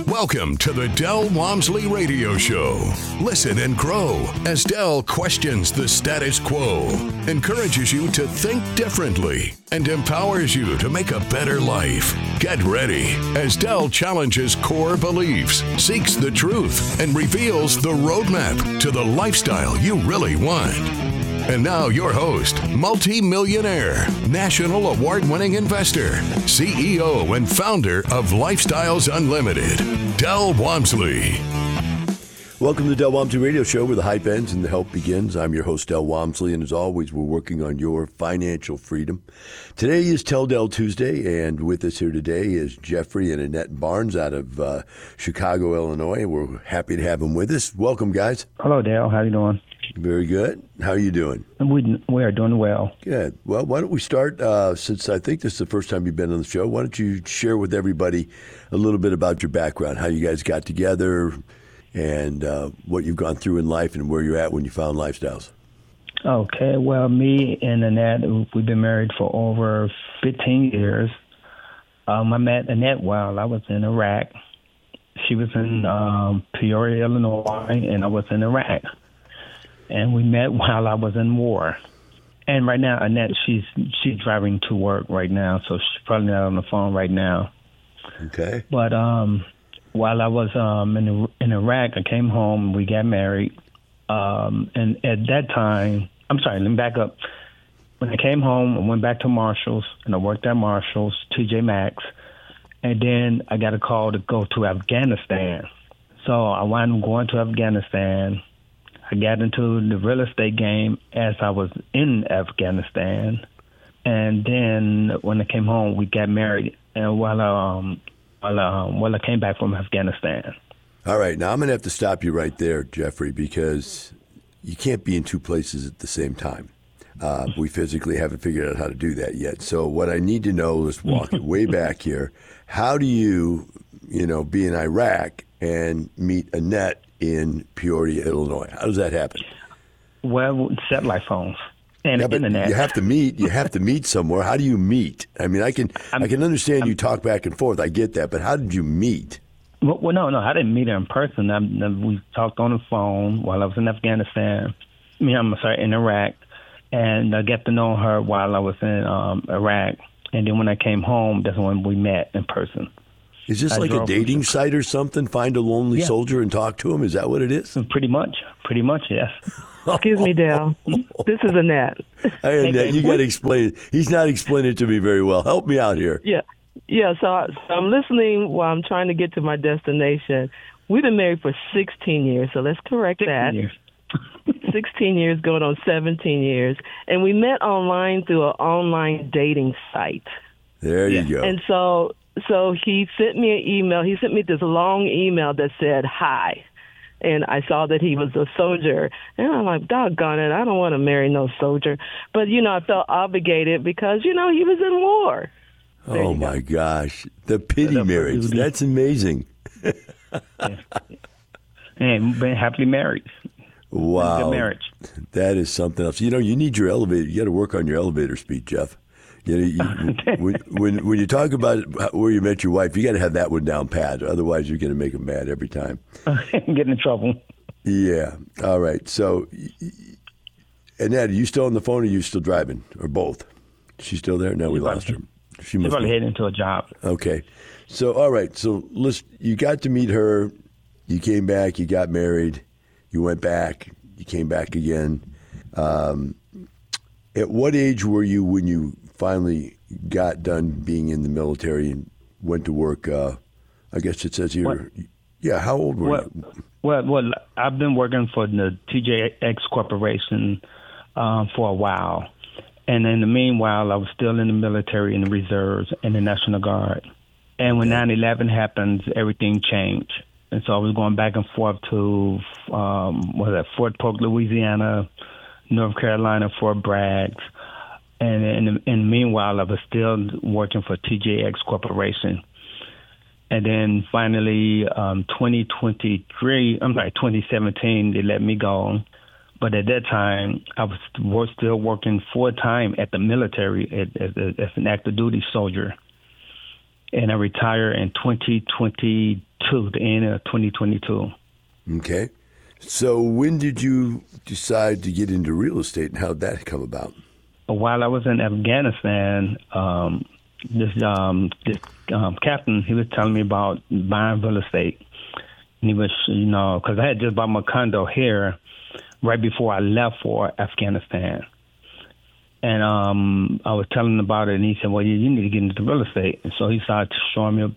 Welcome to the Del Walmsley Radio Show. Listen and grow as Del questions the status quo, encourages you to think differently, and empowers you to make a better life. Get ready as Del challenges core beliefs, seeks the truth, and reveals the roadmap to the lifestyle you really want. And now your host, multi-millionaire, national award-winning investor, CEO and founder of Lifestyles Unlimited, Del Walmsley. Welcome to the Del Walmsley Radio Show, where the hype ends and the help begins. I'm your host, Del Walmsley, and as always, we're working on your financial freedom. Today is Tell Del Tuesday, and with us here today is Jeffrey and Annette Barnes out of Chicago, Illinois. We're happy to have them with us. Welcome, guys. Hello, Del. How you doing? Very good. How are you doing? We are doing well. Good. Well, why don't we start, since I think this is the first time you've been on the show, why don't you share with everybody a little bit about your background, how you guys got together, and what you've gone through in life and where you're at when you found Lifestyles. Okay. Well, me and Annette, we've been married for over 15 years. I met Annette while I was in Iraq. She was in Peoria, Illinois, and I was in Iraq. And we met while I was in war. And right now, Annette, she's driving to work right now, so she's probably not on the phone right now. Okay. But while I was in Iraq, I came home and we got married. And at that time, I'm sorry, let me back up. When I came home, I went back to Marshall's, and I worked at Marshall's, TJ Maxx. And then I got a call to go to Afghanistan. So I wound up going to Afghanistan. I got into the real estate game as I was in Afghanistan. And then when I came home, we got married. And while I came back from Afghanistan. All right. Now, I'm going to have to stop you right there, Jeffrey, because you can't be in two places at the same time. We physically haven't figured out how to do that yet. So what I need to know is walk it way back here. How do you be in Iraq and meet Annette in Peoria, Illinois? How does that happen? Well, satellite phones and internet. You have to meet somewhere. How do you meet? I mean, I can understand you talk back and forth. I get that, but how did you meet? Well, no, I didn't meet her in person. We talked on the phone while I was in Afghanistan. in Iraq, and I got to know her while I was in Iraq. And then when I came home, that's when we met in person. Is this like a dating site or something? Find a lonely soldier and talk to him? Is that what it is? Pretty much, yes. Excuse me, Del. This is Annette. Hey, Annette, you got to explain it. He's not explaining it to me very well. Help me out here. Yeah. So I'm listening while I'm trying to get to my destination. We've been married for 16 years, so let's correct that. 16 years, going on 17 years. And we met online through an online dating site. There you go. And so he sent me an email. He sent me this long email that said, hi. And I saw that he was a soldier. And I'm like, doggone it, I don't want to marry no soldier. But, I felt obligated because, he was in war. Oh, my gosh. The pity marriage. That's amazing. And been happily married. Wow. Good marriage. That is something else. You need your elevator. You got to work on your elevator speed, Jeff. When you talk about where you met your wife, you got to have that one down pat. Otherwise, you're going to make them mad every time. Get in trouble. Yeah. All right. So, Annette, are you still on the phone or are you still driving? Or both? She's still there? No, we lost her. She's probably heading into a job. Okay. So, all right. So, you got to meet her. You came back. You got married. You went back. You came back again. At what age were you when you finally got done being in the military and went to work? I guess it says here. Yeah, how old were you? Well, I've been working for the TJX Corporation for a while. And in the meanwhile, I was still in the military, in the reserves, and the National Guard. And when 9/11 happened, everything changed. And so I was going back and forth to, Fort Polk, Louisiana, North Carolina, Fort Bragg. And in the meanwhile, I was still working for TJX Corporation. And then finally, 2017, they let me go. But at that time, I was still working full-time at the military as an active duty soldier. And I retired in 2022. 2022, the end of 2022. Okay. So when did you decide to get into real estate, and how did that come about? While I was in Afghanistan, this captain, he was telling me about buying real estate. And he was, because I had just bought my condo here right before I left for Afghanistan. And I was telling him about it, and he said, well, you need to get into real estate. And so he started showing me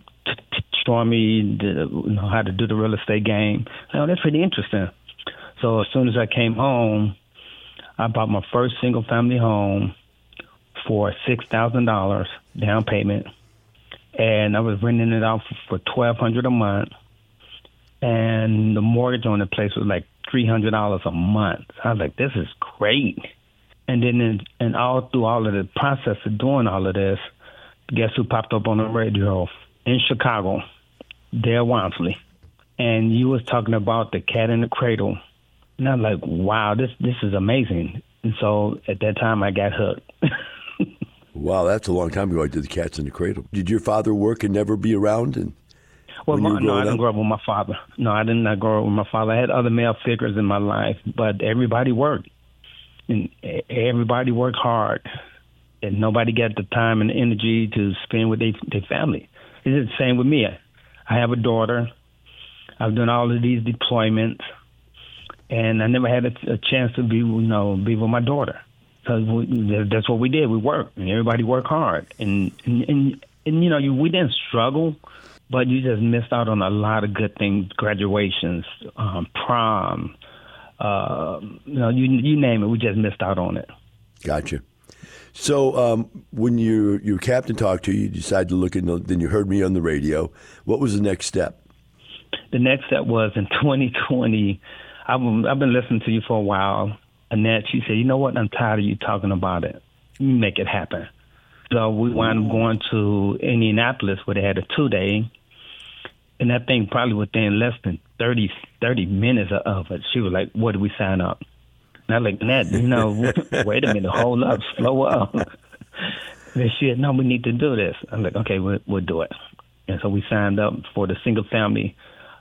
how to do the real estate game. Oh, that's pretty interesting. So as soon as I came home, I bought my first single-family home for $6,000 down payment, and I was renting it out for $1,200 a month, and the mortgage on the place was like $300 a month. I was like, this is great. And then all through all of the process of doing all of this, guess who popped up on the radio in Chicago? Dale Walmsley. And you was talking about the cat in the cradle. And I was like, wow, this is amazing. And so at that time, I got hooked. Wow, that's a long time ago I did the Cats in the Cradle. Did your father work and never be around? No, I didn't grow up with my father. No, I did not grow up with my father. I had other male figures in my life, but everybody worked. And everybody worked hard. And nobody got the time and the energy to spend with their family. It's the same with me. I have a daughter. I've done all of these deployments. And I never had a chance to be with my daughter. So that's what we did. We worked, and everybody worked hard. And we didn't struggle, but you just missed out on a lot of good things: graduations, prom, you name it. We just missed out on it. Gotcha. So when your captain talked to you, you decided to look then you heard me on the radio. What was the next step? The next step was in 2020. I've been listening to you for a while. Annette, she said, you know what? I'm tired of you talking about it. You make it happen. So we wound up going to Indianapolis where they had a 2-day. And that thing probably within less than 30 minutes of it, she was like, what do we sign up? And I was like, Annette, wait a minute, hold up, slow up. And she said, no, we need to do this. I'm like, okay, we'll do it. And so we signed up for the single family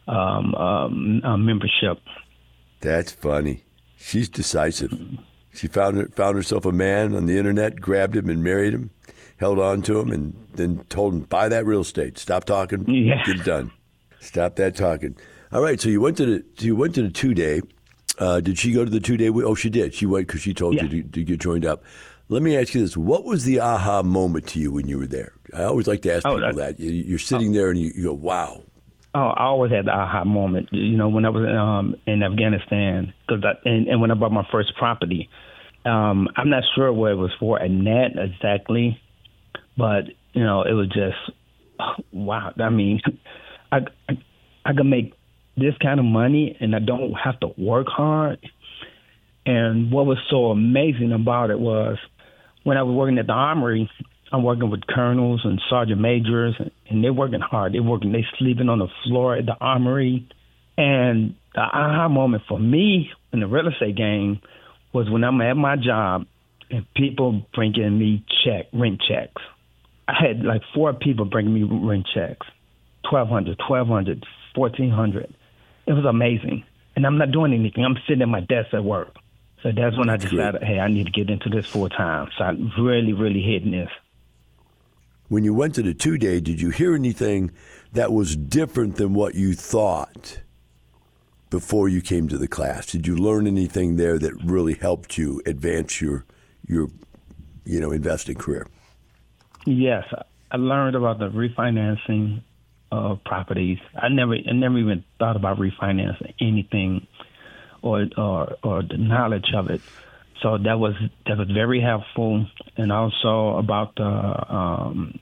membership. That's funny. She's decisive. She found herself a man on the internet, grabbed him and married him, held on to him, and then told him, buy that real estate. Stop talking. Yeah. Get it done. Stop that talking. All right. So you went to the 2-day. Did she go to the 2-day? Oh, she did. She went because she told you to get joined up. Let me ask you this: what was the aha moment to you when you were there? I always like to ask people that. You're sitting there and you go, wow. Oh, I always had the aha moment, when I was in Afghanistan, and when I bought my first property. I'm not sure what it was for a net exactly, but, it was just, wow. I mean, I can make this kind of money and I don't have to work hard. And what was so amazing about it was when I was working at the Armory, I'm working with colonels and sergeant majors, and they're working hard. They're sleeping on the floor at the Armory. And the aha moment for me in the real estate game was when I'm at my job and people bringing me rent checks. I had like 4 people bringing me rent checks, $1,200, $1,400. It was amazing. And I'm not doing anything. I'm sitting at my desk at work. So that's when I decided, hey, I need to get into this full time. So I really, really hitting this. When you went to the 2-day, did you hear anything that was different than what you thought before you came to the class? Did you learn anything there that really helped you advance your investing career? Yes, I learned about the refinancing of properties. I never even thought about refinancing anything or the knowledge of it. So that was very helpful, and also about the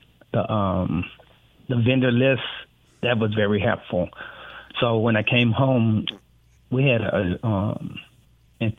vendor list, that was very helpful. So when I came home, we had in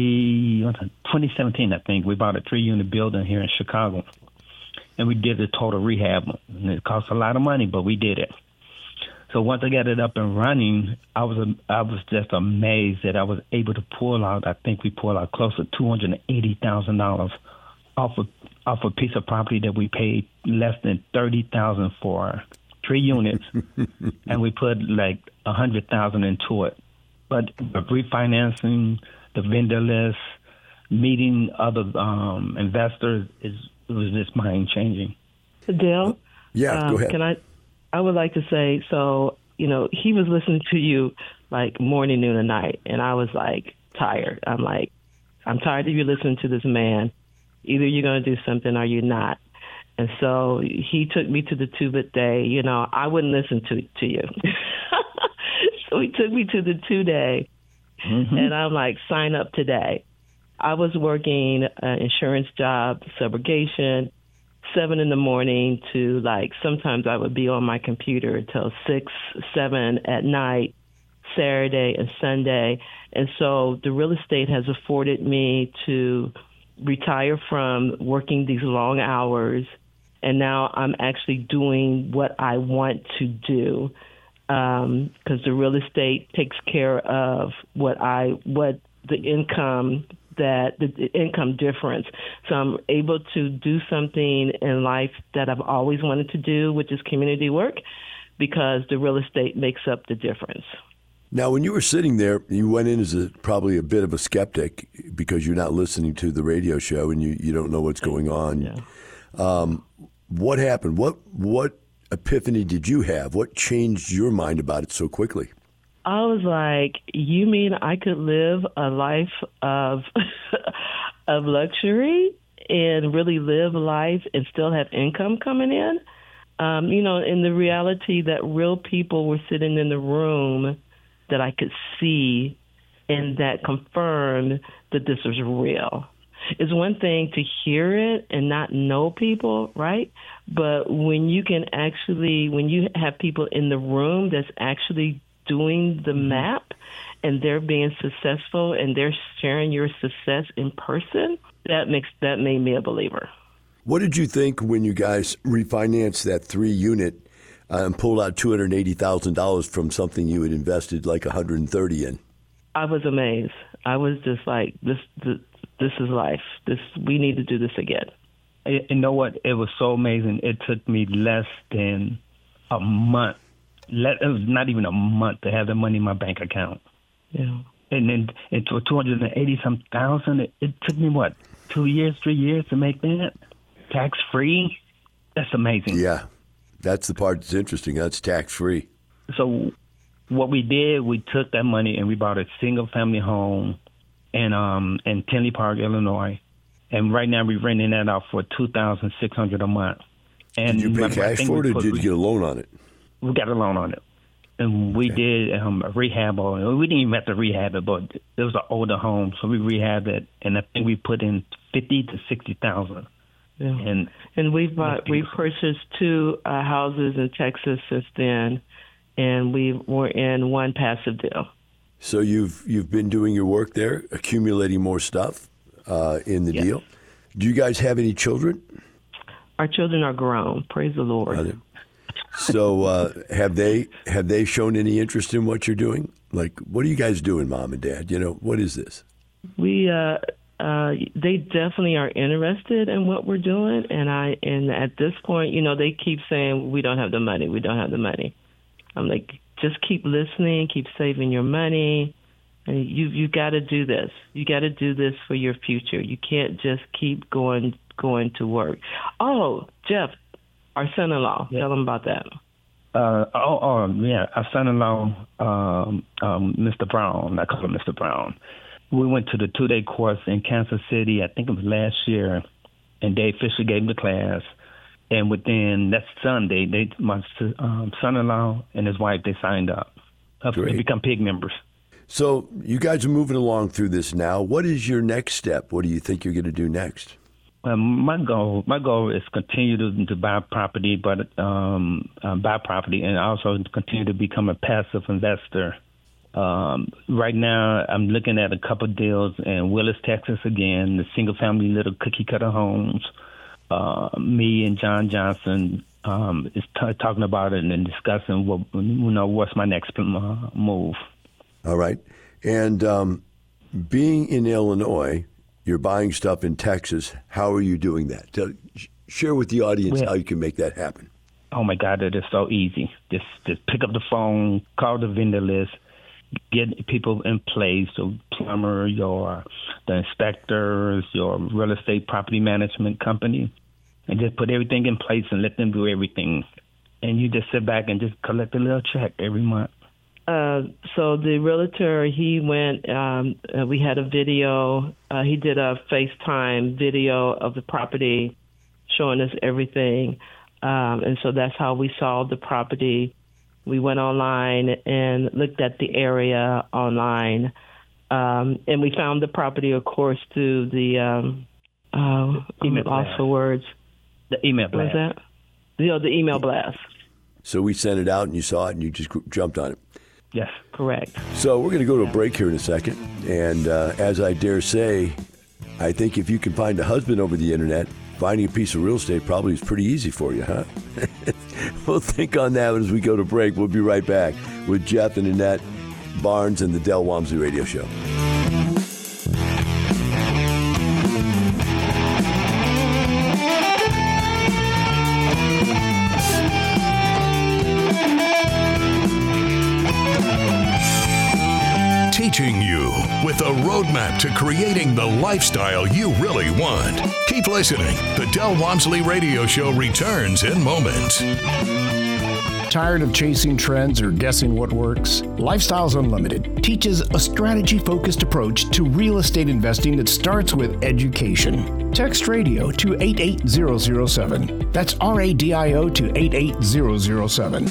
2017, I think, we bought a 3-unit building here in Chicago, and we did a total rehab. And it cost a lot of money, but we did it. So once I got it up and running, I was just amazed that I was able to pull out. I think we pulled out close to $280,000 off a piece of property that we paid less than $30,000 for 3 units, and we put like $100,000 into it. But the refinancing, the vendor list, meeting other investors, it was just mind changing. Dale? Yeah, go ahead. I would like to say, so, he was listening to you like morning, noon, and night, and I was like tired. I'm like, I'm tired of you listening to this man. Either you're going to do something or you're not. And so he took me to the two-bit day. I wouldn't listen to you. So he took me to the 2-day, and I'm like, sign up today. I was working an insurance job, subrogation, 7 in the morning to sometimes I would be on my computer till 6, 7 at night, Saturday and Sunday. And so the real estate has afforded me to retire from working these long hours. And now I'm actually doing what I want to do, because the real estate takes care of the income difference. So I'm able to do something in life that I've always wanted to do, which is community work, because the real estate makes up the difference. Now, when you were sitting there, you went in as probably a bit of a skeptic because you're not listening to the radio show and you don't know what's going on. Yeah. What happened? What epiphany did you have? What changed your mind about it so quickly? I was like, you mean I could live a life of of luxury and really live life and still have income coming in? In the reality that real people were sitting in the room that I could see and that confirmed that this was real. It's one thing to hear it and not know people, right? But when you have people in the room that's actually doing the map and they're being successful and they're sharing your success in person, that made me a believer. What did you think when you guys refinanced that 3-unit and pulled out $280,000 from something you had invested like $130,000 in? I was amazed. I was just like, this is life. We need to do this again. You know what? It was so amazing. It took me less than a month. It was not even a month to have the money in my bank account. Yeah. And then it was $280,000. It took me 2 years, 3 years to make that tax free. That's amazing. Yeah, that's the part that's interesting. That's tax free. So what we did, we took that money and we bought a single family home in Tinley Park, Illinois. And right now we're renting that out for $2,600 a month. And did you pay cash for it, or did you get a loan on it? We got a loan on it. And we did a rehab. We didn't even have to rehab it, but it was an older home, so we rehabbed it. And I think we put in $50,000 to $60,000. Yeah. And we've purchased 2 houses in Texas since then, and we're in one passive deal. So you've been doing your work there, accumulating more stuff in the deal. Do you guys have any children? Our children are grown. Praise the Lord. So have they shown any interest in what you're doing? Like, what are you guys doing, Mom and Dad? What is this? They definitely are interested in what we're doing, and at this point, they keep saying we don't have the money. We don't have the money. I'm like, just keep listening, keep saving your money. And you got to do this. You got to do this for your future. You can't just keep going to work. Oh, Jeff, our son-in-law. Yeah. Tell him about that. Our son-in-law, Mr. Brown. I call him Mr. Brown. We went to the 2-day course in Kansas City. I think it was last year, and Dave Fisher gave the class. And within that Sunday, my son-in-law and his wife, they signed up. They become PIG members. So you guys are moving along through this now. What is your next step? What do you think you're going to do next? My goal is continue to buy property, but buy property, and also continue to become a passive investor. Right now, I'm looking at a couple of deals in Willis, Texas. Again, the single-family little cookie-cutter homes. Me and John Johnson is talking about it and discussing what's my next move. All right, and being in Illinois, you're buying stuff in Texas. How are you doing that? Share with the audience how you can make that happen. oh my God, it is so easy. Just pick up the phone, call the vendor list, get people in place, so plumber, the inspectors, your real estate property management company, and just put everything in place and let them do everything. And you just sit back and just collect a little check every month. So the realtor, he went, we had a video, he did a FaceTime video of the property showing us everything. And so that's how we saw the property. We went online and looked at the area online. And we found the property, of course, through the, email lost for words. The email blast. What was that? The email blast. So we sent it out and you saw it and you just jumped on it. Yes. Correct. So we're going to go to a break here in a second. And as I dare say, I think if you can find a husband over the internet, finding a piece of real estate probably is pretty easy for you, huh? We'll think on that as we go to break. We'll be right back with Jeff and Annette Barnes and the Del Walmsley Radio Show. Teaching you with a roadmap to creating the lifestyle you really want. Keep listening. The Del Walmsley Radio Show returns in moments. Tired of chasing trends or guessing what works? Lifestyles Unlimited teaches a strategy-focused approach to real estate investing that starts with education. Text radio to 88007. That's RADIO to 88007.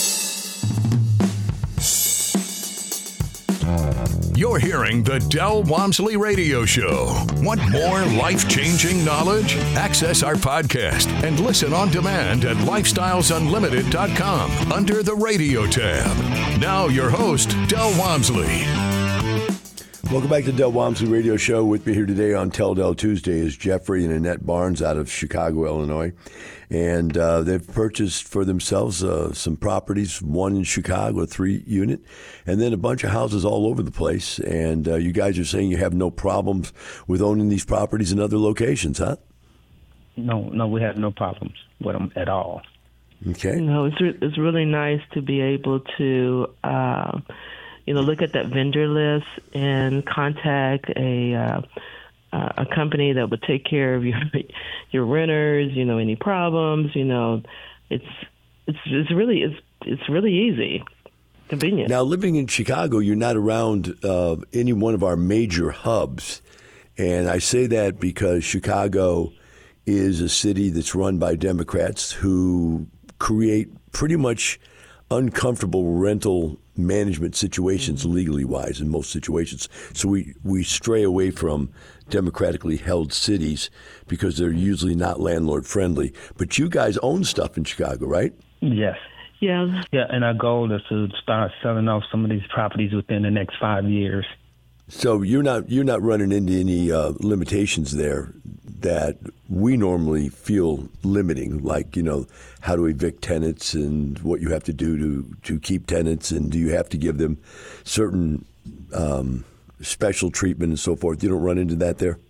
You're hearing the Del Walmsley Radio Show. Want more life-changing knowledge? Access our podcast and listen on demand at lifestylesunlimited.com under the radio tab. Now your host, Del Walmsley. Welcome back to the Del Walmsley Radio Show. With me here today on Tell Del Tuesday is Jeffrey and Annette Barnes out of Chicago, Illinois. And they've purchased for themselves some properties, one in Chicago, a 3-unit, and then a bunch of houses all over the place. And you guys are saying you have no problems with owning these properties in other locations, huh? No, we have no problems with them at all. Okay. It's really nice to be able to look at that vendor list and contact a company that would take care of your renters. Any problems. It's really easy, convenient. Now, living in Chicago, you're not around any one of our major hubs, and I say that because Chicago is a city that's run by Democrats who create pretty much uncomfortable rental management situations legally wise in most situations. So we stray away from democratically held cities because they're usually not landlord friendly. But you guys own stuff in Chicago, right? Yes. Yeah. Yeah, and our goal is to start selling off some of these properties within the next 5 years. So you're not running into any limitations there that we normally feel limiting, like, how to evict tenants and what you have to do to keep tenants, and do you have to give them certain special treatment and so forth? You don't run into that there?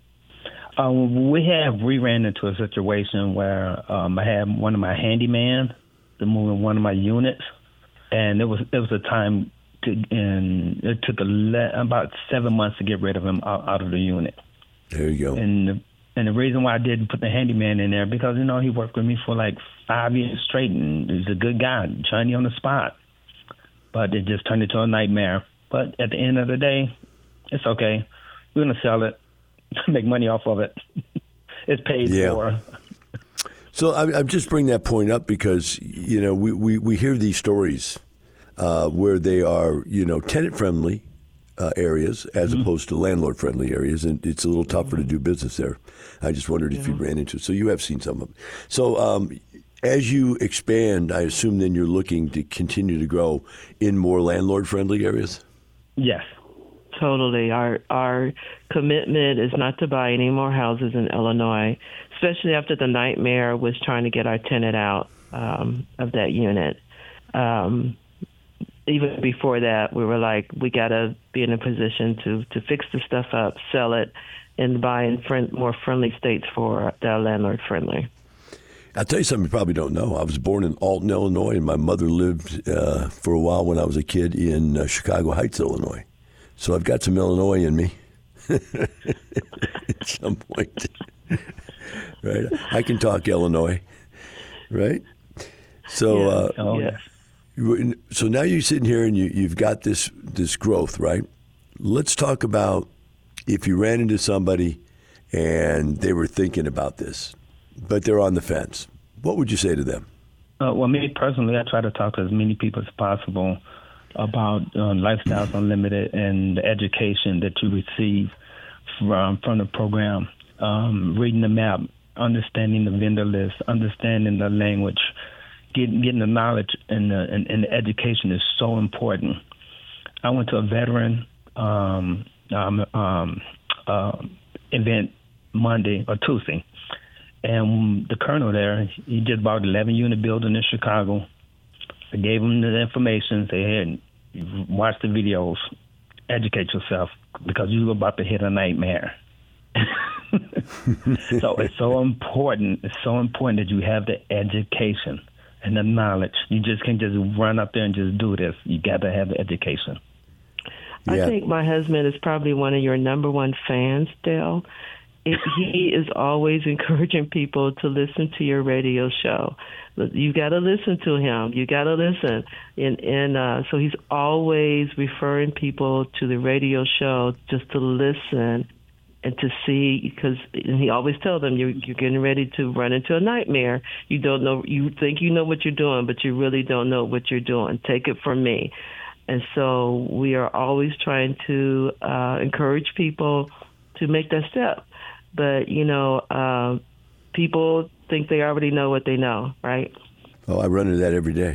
We ran into a situation where I had one of my handyman to move in one of my units, and it was a time and it took about 7 months to get rid of him out of the unit. There you go. And the reason why I didn't put the handyman in there, because, he worked with me for like 5 years straight, and he's a good guy, Johnny on the spot. But it just turned into a nightmare. But at the end of the day, it's okay. We're going to sell it, make money off of it. It's paid for. So I'm just bringing that point up because, we hear these stories where they are, tenant-friendly areas as opposed to landlord-friendly areas, and it's a little tougher to do business there. I just wondered if you ran into it. So you have seen some of them. So as you expand, I assume then you're looking to continue to grow in more landlord-friendly areas? Yes. Totally. Our commitment is not to buy any more houses in Illinois, especially after the nightmare was trying to get our tenant out of that unit. Even before that, we were like, we got to be in a position to fix the stuff up, sell it, and buy in more friendly states that are landlord friendly. I'll tell you something you probably don't know. I was born in Alton, Illinois, and my mother lived for a while when I was a kid in Chicago Heights, Illinois. So I've got some Illinois in me at some point. Right? I can talk Illinois, right? So, so now you're sitting here and you've got this growth, right? Let's talk about if you ran into somebody and they were thinking about this, but they're on the fence. What would you say to them? Well, me personally, I try to talk to as many people as possible about Lifestyles Unlimited and the education that you receive from the program, reading the map, understanding the vendor list, understanding the language, getting the knowledge and the education is so important. I went to a veteran event Monday or Tuesday, and the colonel there, he just bought 11-unit building in Chicago. I gave him the information, say, hey, watch the videos, educate yourself, because you're about to hit a nightmare. So it's so important. It's so important that you have the education and the knowledge. You just can't just run up there and just do this. You got to have the education. I think my husband is probably one of your number one fans, Dale. He is always encouraging people to listen to your radio show. You got to listen to him. You got to listen. And so he's always referring people to the radio show just to listen and to see, because he always tells them you're getting ready to run into a nightmare. You don't know. You think you know what you're doing, but you really don't know what you're doing. Take it from me. And so we are always trying to encourage people to make that step. But, people think they already know what they know, right? Oh, I run into that every day.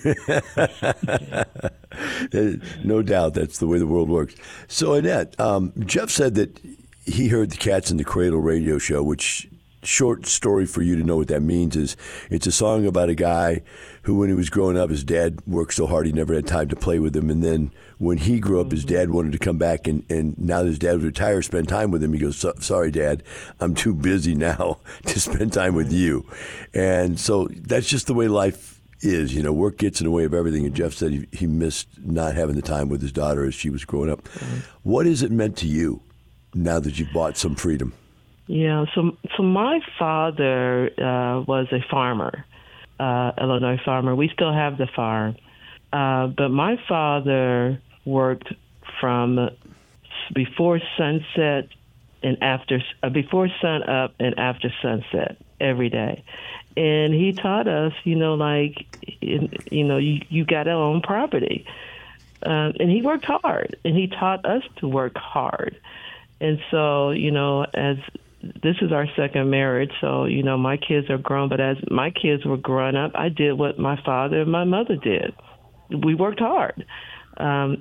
No doubt that's the way the world works. So, Annette, Jeff said that he heard the Cats in the Cradle radio show, which, short story for you to know what that means, is it's a song about a guy who, when he was growing up, his dad worked so hard he never had time to play with him. And then when he grew up, his dad wanted to come back, and now that his dad was retired, spend time with him. He goes, sorry, Dad, I'm too busy now to spend time with you. And so that's just the way life is. Work gets in the way of everything. And Jeff said he missed not having the time with his daughter as she was growing up. What has it meant to you now that you've bought some freedom? Yeah, so my father was a farmer, Illinois farmer. We still have the farm. But my father worked from before sunset and before sun up and after sunset every day. And he taught us, you got to own property. And he worked hard, and he taught us to work hard. And so, as this is our second marriage, so, my kids are grown, but as my kids were growing up, I did what my father and my mother did. We worked hard. I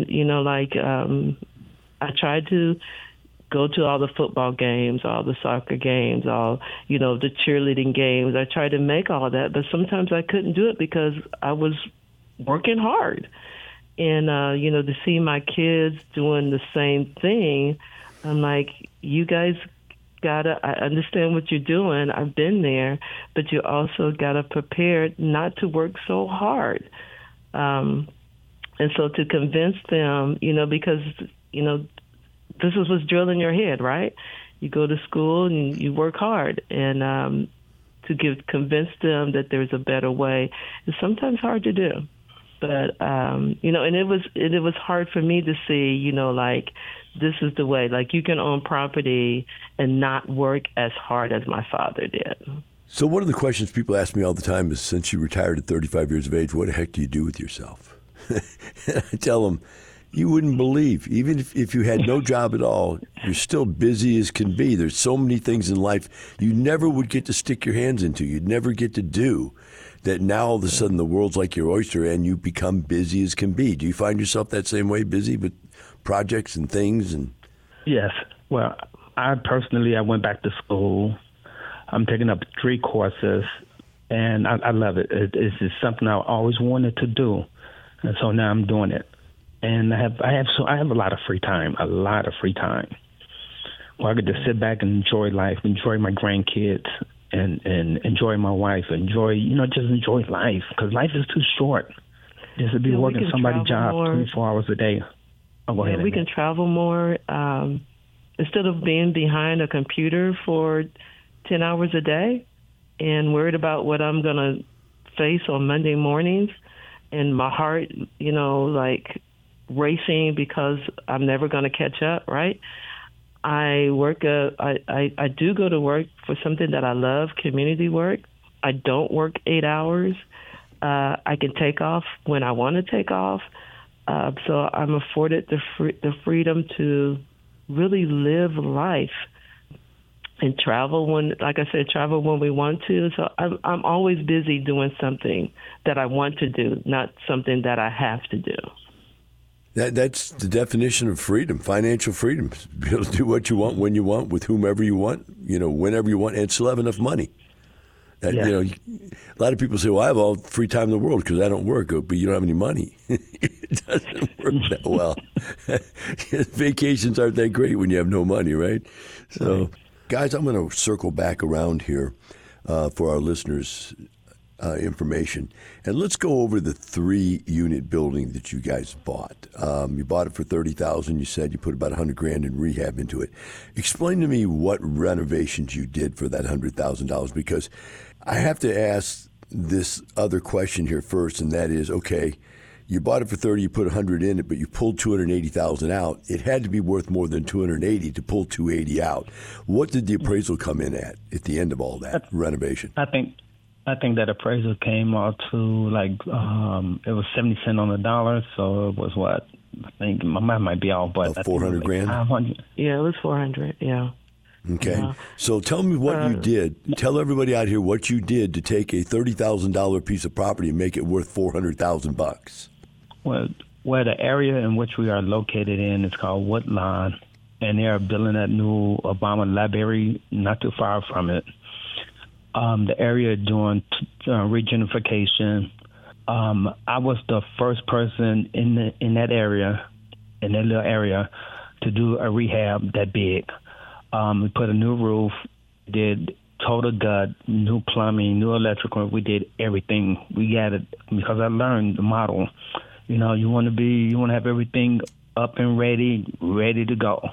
tried to go to all the football games, all the soccer games, all, the cheerleading games. I tried to make all of that, but sometimes I couldn't do it because I was working hard. And, to see my kids doing the same thing, I'm like, you guys I understand what you're doing. I've been there, but you also got to prepare not to work so hard. And so to convince them, because, this is what's drilled in your head, right? You go to school and you work hard, and to convince them that there's a better way is sometimes hard to do. But, and it was hard for me to see, this is the way. Like, you can own property and not work as hard as my father did. So one of the questions people ask me all the time is, since you retired at 35 years of age, what the heck do you do with yourself? I tell them, you wouldn't believe. Even if you had no job at all, you're still busy as can be. There's so many things in life you never would get to stick your hands into. You'd never get to do. That now all of a sudden the world's like your oyster and you become busy as can be. Do you find yourself that same way, busy with projects and things? And yes. Well, I went back to school. I'm taking up 3 courses, and I love it. It's just something I always wanted to do, and so now I'm doing it. And I have a lot of free time. Well, I get to sit back and enjoy life, enjoy my grandkids, and enjoy my wife, just enjoy life, because life is too short just to be working somebody's job 24 hours a day. Oh, go ahead. We can travel more instead of being behind a computer for 10 hours a day and worried about what I'm going to face on Monday mornings, and my heart, like racing because I'm never going to catch up, right? I do go to work for something that I love, community work. I don't work 8 hours. I can take off when I want to take off. So I'm afforded the freedom to really live life and travel when we want to. So I'm always busy doing something that I want to do, not something that I have to do. That's the definition of freedom, financial freedom. Be able to do what you want, when you want, with whomever you want, whenever you want, and still have enough money. A lot of people say, well, I have all the free time in the world because I don't work, but you don't have any money. It doesn't work that well. Vacations aren't that great when you have no money, right? So, guys, I'm going to circle back around here for our listeners' information. And let's go over the 3-unit building that you guys bought. You bought it for $30,000. You said you put about $100,000 in rehab into it. Explain to me what renovations you did for that $100,000, because I have to ask this other question here first, and that is, okay, you bought it for $30,000, you put $100,000 in it, but you pulled $280,000 out. It had to be worth more than $280,000 to pull $280,000 out. What did the appraisal come in at the end of all that renovation? I think that appraisal came out to it was 70 cents on the dollar, so it was what? I think my math might be off, but $400,000? 500. Yeah, it was 400. Yeah. Okay. Yeah. So tell me what you did. Tell everybody out here what you did to take a $30,000 piece of property and make it worth $400,000. Well, the area in which we are located in is called Woodlawn, and they are building that new Obama library not too far from it. The area doing regentrification. I was the first person in that little area, to do a rehab that big. We put a new roof, did total gut, new plumbing, new electrical. We did everything. We got it because I learned the model. You want to have everything up and ready to go.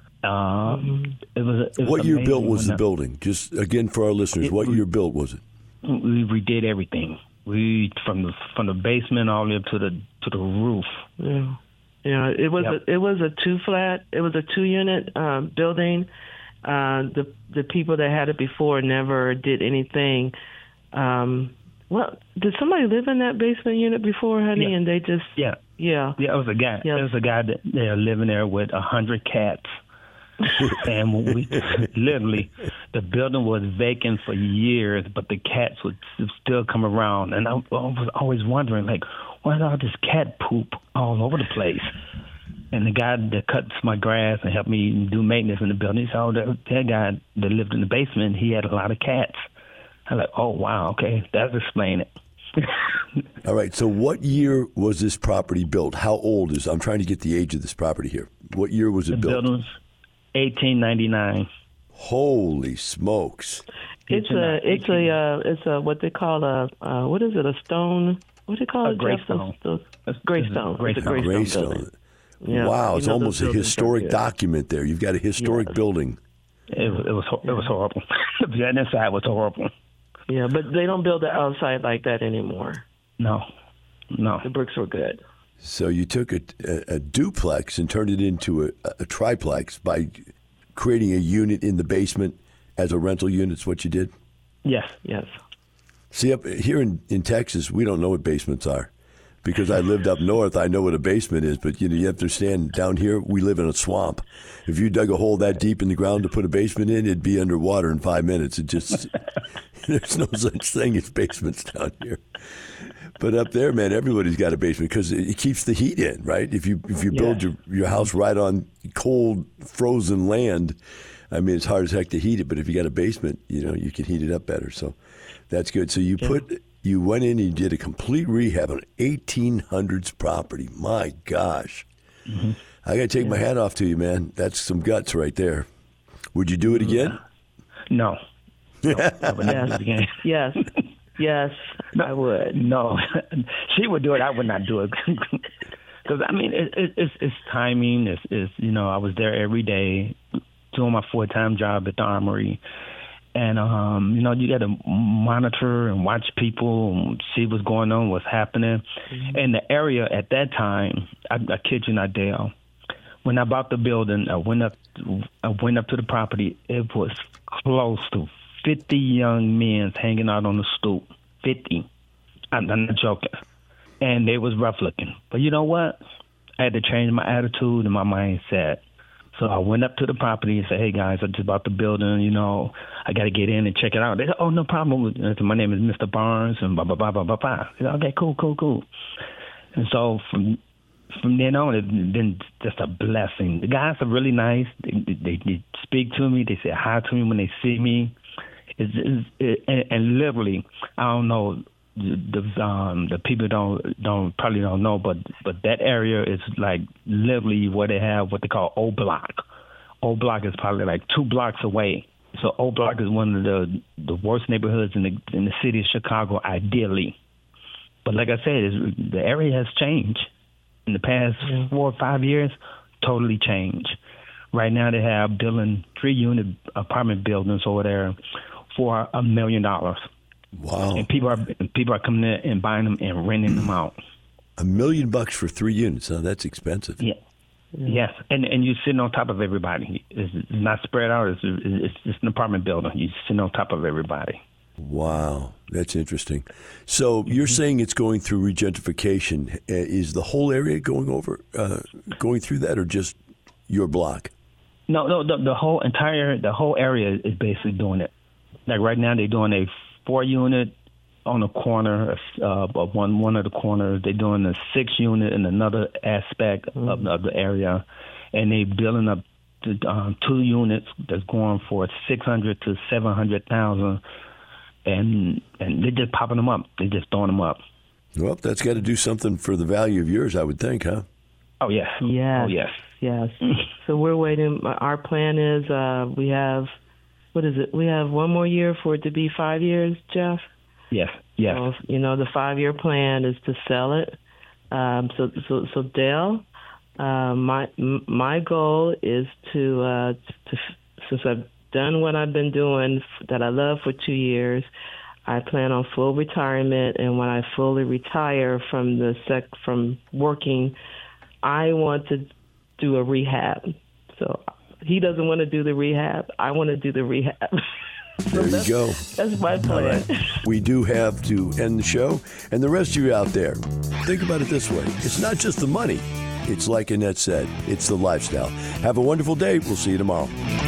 What year built was the building? Just again for our listeners, what year built was it? We redid everything. We from the basement all the way up to the roof. Yeah. It was a 2-flat. It was a 2-unit building. The people that had it before never did anything. Well, did somebody live in that basement unit before, honey? Yeah. And they just yeah. It was a guy. Yeah. There was a guy that they're living there with 100 cats. And we literally, the building was vacant for years, but the cats would still come around. And I was always wondering, why is all this cat poop all over the place? And the guy that cuts my grass and helped me do maintenance in the building, he saw that guy that lived in the basement, he had a lot of cats. I'm like, oh, wow, okay, that explains it. All right, so what year was this property built? How old is it? I'm trying to get the age of this property here. What year was it built? The building was 1899. Holy smokes! It's a what they call what is it, a stone? What do you call it? Greystone. Greystone. Greystone. Yeah. Wow, it's almost a historic document there. You've got a historic building. It was horrible. The inside was horrible. Yeah, but they don't build the outside like that anymore. No. The bricks were good. So you took a duplex and turned it into a triplex by creating a unit in the basement as a rental unit. Is what you did? Yes. See, up here in Texas, we don't know what basements are. Because I lived up north, I know what a basement is. But, you have to understand, down here, we live in a swamp. If you dug a hole that deep in the ground to put a basement in, it'd be underwater in 5 minutes. There's no such thing as basements down here. But up there, man, everybody's got a basement because it keeps the heat in, right? If you build your house right on cold, frozen land, I mean, it's hard as heck to heat it. But if you got a basement, you can heat it up better. So that's good. So you went in and you did a complete rehab on 1800s property. My gosh. Mm-hmm. I got to take my hat off to you, man. That's some guts right there. Would you do it again? No. I would never do it again. Yes. Yes, I would. No, she would do it. I would not do it. Because, I mean, it's timing. It's I was there every day doing my full-time job at the Armory. And, you got to monitor and watch people and see what's going on, what's happening. Mm-hmm. And the area at that time, I kid you not, Dale, when I bought the building, I went up to the property. It was close to 50 young men hanging out on the stoop. 50. I'm not joking. And they was rough looking. But you know what? I had to change my attitude and my mindset. So I went up to the property and said, hey, guys, I just bought the building. I got to get in and check it out. They said, oh, no problem. I said, my name is Mr. Barnes and blah, blah, blah, blah, blah, blah. I said, okay, cool. And so from then on, it's been just a blessing. The guys are really nice. They speak to me. They say hi to me when they see me. And literally, I don't know, the people probably don't know, but that area is like literally where they have what they call O Block. O Block is probably like 2 blocks away. So O Block is one of the worst neighborhoods in the city of Chicago, ideally. But like I said, the area has changed in the past 4 or 5 years. Totally changed. Right now, they have building 3-unit apartment buildings over there for $1 million. Wow! And people are coming in and buying them and renting them out. $1 million for 3 units. Now that's expensive. Yeah. Yes, and you're sitting on top of everybody. It's not spread out. It's just an apartment building. You're sitting on top of everybody. Wow, that's interesting. So you're saying it's going through regentrification. Is the whole area going through that, or just your block? No, the whole area is basically doing it. Like right now, they're doing a 4-unit on a corner of one of the corners. They're doing a 6-unit in another aspect of the area, and they're building up to 2 units that's going for $600,000 to $700,000, and they're just popping them up. They're just throwing them up. Well, that's got to do something for the value of yours, I would think, huh? Oh yeah. Yes. Oh yes. Yes. So we're waiting. Our plan is we have. What is it? We have 1 more year for it to be 5 years, Jeff? Yes. So, the 5-year plan is to sell it. So Dale, my goal is to since I've done what I've been doing that I love for 2 years, I plan on full retirement. And when I fully retire from working, I want to do a rehab. So he doesn't want to do the rehab. I want to do the rehab. There you go. That's my plan. Right. We do have to end the show. And the rest of you out there, think about it this way. It's not just the money. It's like Annette said, it's the lifestyle. Have a wonderful day. We'll see you tomorrow.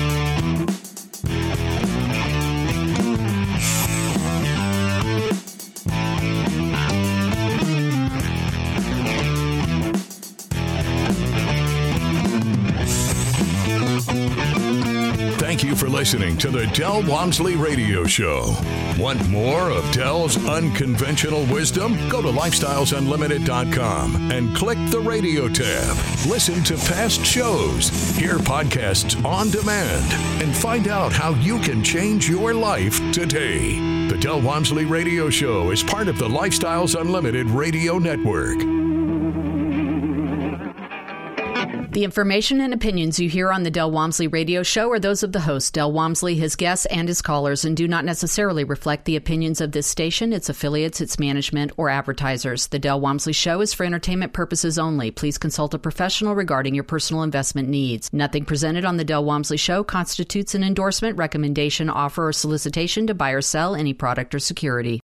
Thank you for listening to the Del Walmsley Radio Show. Want more of Del's unconventional wisdom? Go to lifestylesunlimited.com and click the radio tab. Listen to past shows, hear podcasts on demand, and find out how you can change your life today. The Del Walmsley Radio Show is part of the Lifestyles Unlimited Radio Network. The information and opinions you hear on the Del Walmsley Radio Show are those of the host, Del Walmsley, his guests, and his callers, and do not necessarily reflect the opinions of this station, its affiliates, its management, or advertisers. The Del Walmsley Show is for entertainment purposes only. Please consult a professional regarding your personal investment needs. Nothing presented on the Del Walmsley Show constitutes an endorsement, recommendation, offer, or solicitation to buy or sell any product or security.